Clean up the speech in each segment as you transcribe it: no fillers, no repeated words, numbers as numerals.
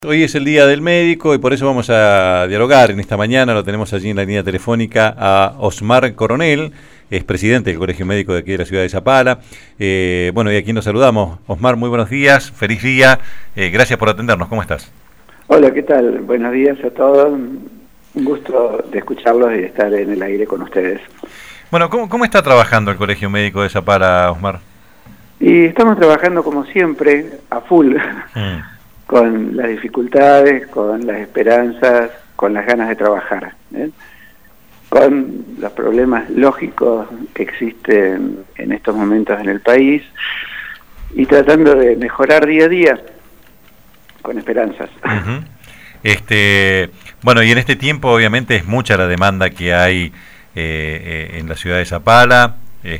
Hoy es el Día del Médico y por eso vamos a dialogar en esta mañana. Lo tenemos allí en la línea telefónica a Osmar Coronel, es presidente del Colegio Médico de aquí de la ciudad de Zapala. Y aquí nos saludamos. Osmar, muy buenos días, feliz día, gracias por atendernos, ¿cómo estás? Hola, ¿qué tal? Buenos días a todos, un gusto de escucharlos y de estar en el aire con ustedes. Bueno, ¿cómo está trabajando el Colegio Médico de Zapala, Osmar? Y estamos trabajando como siempre, a full. Con las dificultades, con las esperanzas, con las ganas de trabajar, con los problemas lógicos que existen en estos momentos en el país y tratando de mejorar día a día con esperanzas. Y en este tiempo obviamente es mucha la demanda que hay en la ciudad de Zapala.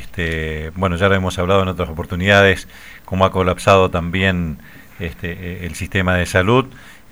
Ya lo hemos hablado en otras oportunidades, cómo ha colapsado también el sistema de salud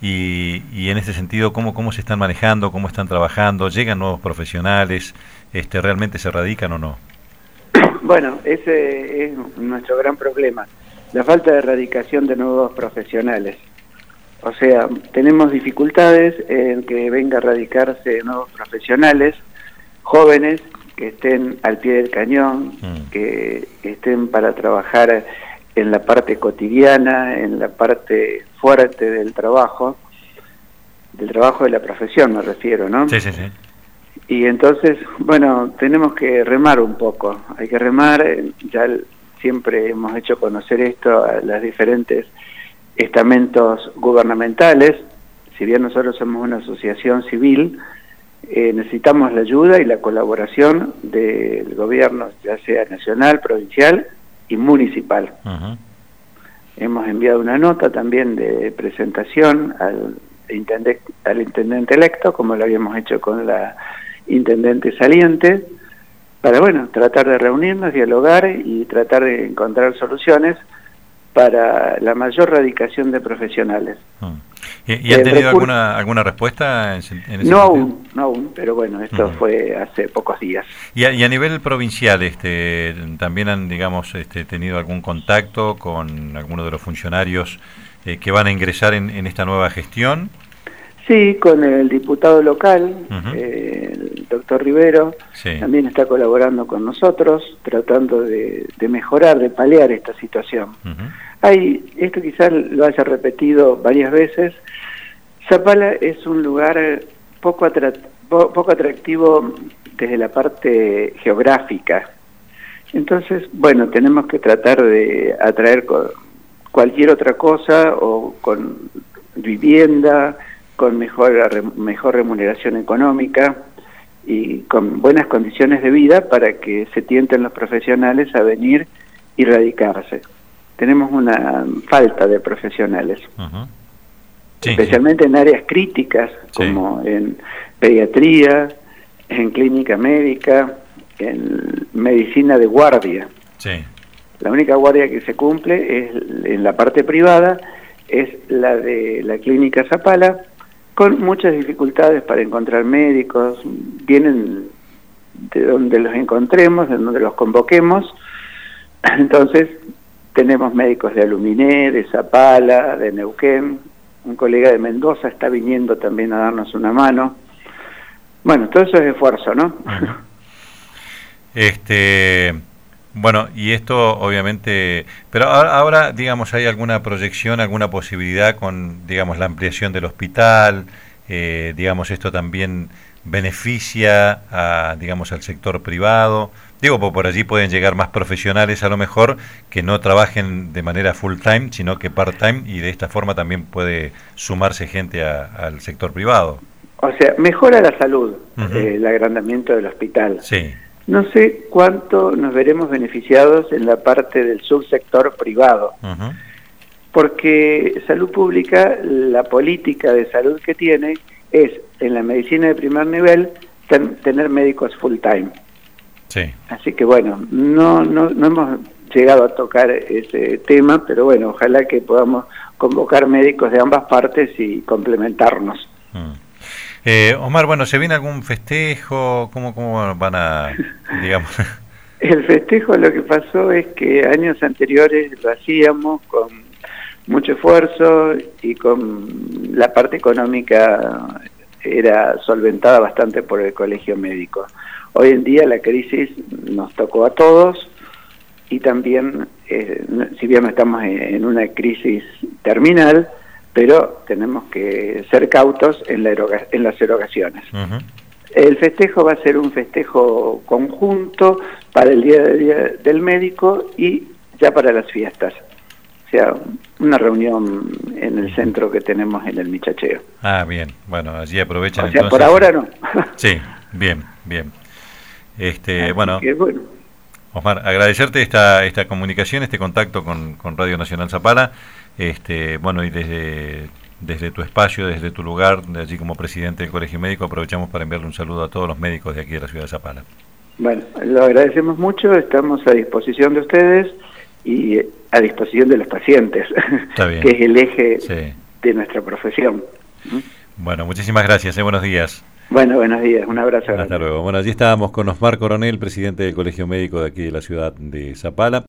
y en este sentido cómo se están manejando, cómo están trabajando, llegan nuevos profesionales, realmente se radican o no. Bueno, ese es nuestro gran problema, la falta de erradicación de nuevos profesionales. O sea, tenemos dificultades en que venga a radicarse nuevos profesionales, jóvenes que estén al pie del cañón, que estén para trabajar en la parte cotidiana, en la parte fuerte del trabajo de la profesión me refiero, ¿no? Sí. Y entonces, tenemos que remar un poco, hay que remar, siempre hemos hecho conocer esto a los diferentes estamentos gubernamentales. Si bien nosotros somos una asociación civil, necesitamos la ayuda y la colaboración del gobierno, ya sea nacional, provincial y municipal. Hemos enviado una nota también de presentación al intendente electo, como lo habíamos hecho con la intendente saliente, para tratar de reunirnos, dialogar y tratar de encontrar soluciones para la mayor radicación de profesionales. ¿Y han tenido alguna respuesta en ese sentido? No aún, pero esto fue hace pocos días. ¿Y a nivel provincial también han, tenido algún contacto con alguno de los funcionarios que van a ingresar en esta nueva gestión? Sí, con el diputado local, el doctor Rivero, también está colaborando con nosotros, tratando de mejorar, de paliar esta situación. Esto quizás lo haya repetido varias veces. Zapala es un lugar poco atractivo desde la parte geográfica. Entonces, tenemos que tratar de atraer cualquier otra cosa, o con vivienda, con mejor remuneración económica y con buenas condiciones de vida para que se tienten los profesionales a venir y radicarse. Tenemos una falta de profesionales, especialmente en áreas críticas como en pediatría, en clínica médica, en medicina de guardia. La única guardia que se cumple es en la parte privada, es la de la clínica Zapala, con muchas dificultades para encontrar médicos. Vienen de donde los encontremos, de donde los convoquemos. Entonces tenemos médicos de Aluminé, de Zapala, de Neuquén. Un colega de Mendoza está viniendo también a darnos una mano. Todo eso es esfuerzo, ¿no? Y esto obviamente, pero ahora digamos, ¿hay alguna proyección, alguna posibilidad con, la ampliación del hospital? Esto también beneficia al sector privado. Por allí pueden llegar más profesionales a lo mejor que no trabajen de manera full time, sino que part time, y de esta forma también puede sumarse gente al sector privado. O sea, mejora la salud, el agrandamiento del hospital. Sí. No sé cuánto nos veremos beneficiados en la parte del subsector privado, porque salud pública, la política de salud que tiene es, en la medicina de primer nivel, tener médicos full time. Así que no hemos llegado a tocar ese tema, pero ojalá que podamos convocar médicos de ambas partes y complementarnos. Omar, ¿se viene algún festejo? ¿Cómo van a, El festejo, lo que pasó es que años anteriores lo hacíamos con mucho esfuerzo y con la parte económica era solventada bastante por el colegio médico. Hoy en día la crisis nos tocó a todos y también, si bien no estamos en una crisis terminal, pero tenemos que ser cautos en las erogaciones. El festejo va a ser un festejo conjunto para el día del médico y ya para las fiestas. O sea, una reunión en el centro que tenemos en el Michacheo. Ah, bien. Bueno, allí aprovechan. O sea, entonces, por ahora no. Sí, bien, bien. Bueno, bueno, Osmar, agradecerte esta comunicación, este contacto con Radio Nacional Zapala. Bueno, y desde tu espacio, desde tu lugar, de allí como presidente del Colegio Médico, aprovechamos para enviarle un saludo a todos los médicos de aquí de la ciudad de Zapala. Bueno, lo agradecemos mucho, estamos a disposición de ustedes y a disposición de los pacientes, que es el eje de nuestra profesión. Bueno, muchísimas gracias, buenos días. Bueno, buenos días, un abrazo. Hasta luego. Bueno, allí estábamos con Osmar Coronel, presidente del Colegio Médico de aquí de la ciudad de Zapala.